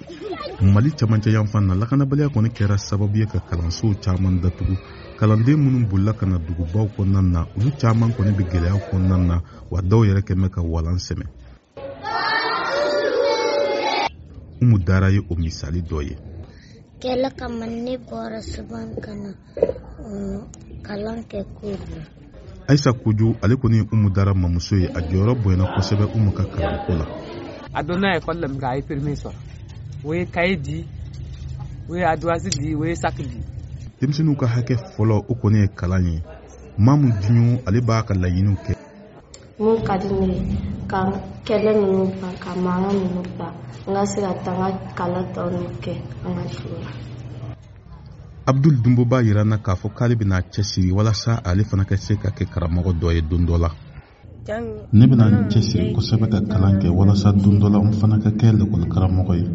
Mali camancɛ yan fan na lakanabaliya kɔni kɛra sababu ye ka kalansow caman datugu. Kalanden minnu bolila ka na dugubaw kɔnɔna na olu caman kɔni bɛ gɛlɛya kɔnɔna na wa dɔw yɛrɛ kɛmɛ ka walan sɛmɛ. Umu Dara ye o misali dɔ ye. Kɛlɛ kama ne bɔra Suban kana kalan kɛ Kojo. Ayisa Kojo ale kɔni ye Umu Dara mamuso ye, a jɔyɔrɔ bonyana kosɛbɛ Umu ka kalanko la. A donna école la nga ay permis sɔrɔ. O ye cahier di, o ye ardoise di, o ye sac di. Denmisɛnninw ka hakɛ fɔlɔ o kɔni ye kalan ye. Mamu Diɲo ale b'a ka laɲiniw kɛ. Mun ka di ne ye ka kɛlɛ ninnu ban ka mankan ninnu ban n ka se ka taa n ka kalan tɔw kɛ an ka sugu la. Abdul Dumbo b'a yira na k'a fɔ k'ale bɛna cɛsiri walasa ale fana ka se ka kɛ karamɔgɔ dɔ ye don dɔ la. Ne bɛna n cɛsiri kosɛbɛ ka kalan kɛ walasa don dɔ la n fana ka kɛ lakɔli karamɔgɔ ye.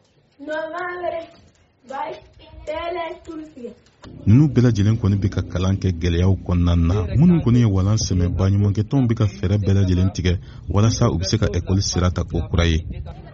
Ninnu bɛɛ lajɛlen kɔni bɛ ka kalan kɛ gɛlɛyaw kɔnɔna na. Minnu kɔni ye walan sɛmɛ baɲumankɛtɔnw bɛ ka fɛɛrɛ bɛɛ lajɛlen tigɛ walasa u bɛ se ka ekɔli sira ta ko kura ye.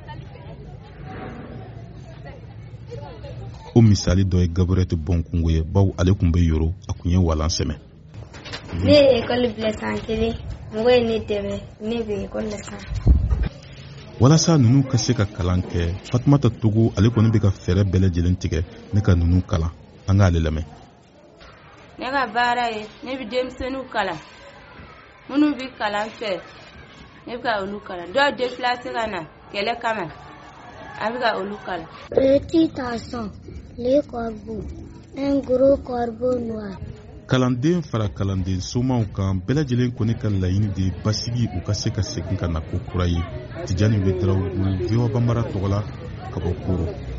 O misali dɔ ye Gaburɛti Bɔnkungo ye, bawo ale tun bɛ Yoro, a tun ye walan sɛmɛ. Ne ye ekɔli bila san kelen, mɔgɔ ye ne dɛmɛ, ne bɛ ekɔli la san. Walasa ninnu ka se ka kalan kɛ, Fatumata Togo ale kɔni bɛ ka fɛɛrɛ bɛɛ lajɛlen tigɛ ne ka ninnu kalan. An k'ale lamɛn. Ne ka baara ye ne bɛ denmisɛnninw kalan, minnu bɛ kalan fɛ ne bɛ ka olu kalan, dɔw déplacé ka na kɛlɛ kama a bɛ ka olu kalan. Petit garçon, les corbeaux, un gros corbeau noir. Kalanden fara kalanden somaw kan bɛɛ lajɛlen kɔni ka laɲini de basigi u ka se ka segin ka na ko kura ye. Tijani Wederawogo, VOA Bambara tɔgɔ la, ka bɔ Koro.